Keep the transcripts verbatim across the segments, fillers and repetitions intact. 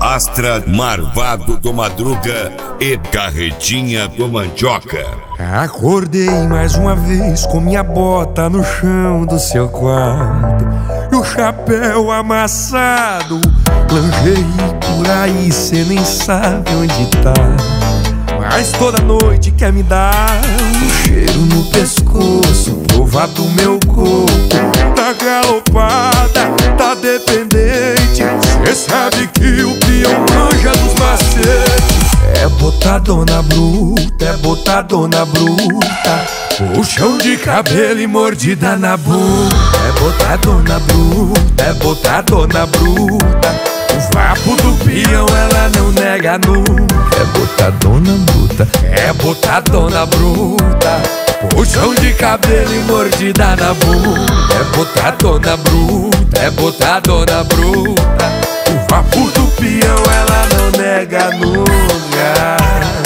Astra, Marvado do Madruga e Carretinha do Mandioca. Acordei mais uma vez com minha bota no chão do seu quarto e o chapéu amassado. Planejei por aí, cê nem sabe onde tá, mas toda noite quer me dar um cheiro no pescoço, provar do meu corpo. Tá galopada, tá dependente, cê sabe que o peão manja dos macetes. É botadona bruta, é botadona bruta, puxão de cabelo e mordida na boca. É botadona bruta, é botadona bruta, o vapo do peão ela não nega nunca. É botadona bruta, é botadona bruta, puxão de cabelo e mordida na boca. É botadona bruta, é botadona bruta, o vapo do peão ela não nega nunca.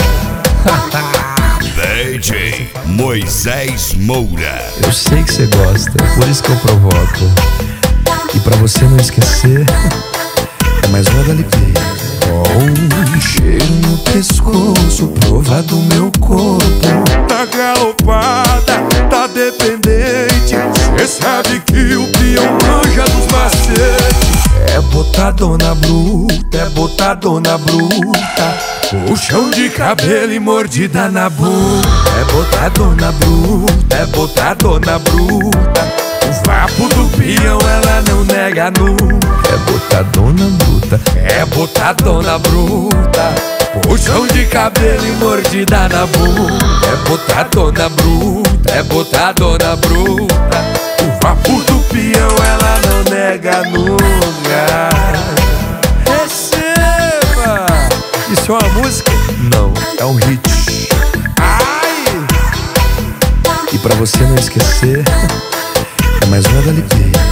D J Moisés Moura. Eu sei que você gosta, por isso que eu provoco. E pra você não esquecer, é mais uma da L P. Com um cheiro no pescoço, prova do meu corpo. Tá galopada, tá dependente, cê sabe que o peão manja dos macetes. É botadona bruta, é botadona bruta, puxão de cabelo e mordida na boca. É botadona bruta, é botadona bruta, o vapo do peão ela não nega nunca. É botadona bruta, é botadona bruta, puxão de cabelo e mordida na boca. É botadona bruta, é botadona bruta, o vapo do peão ela não nega nunca. Receba! Isso é uma música? Não, é um hit. Ai! E pra você não esquecer, é mais uma da L P.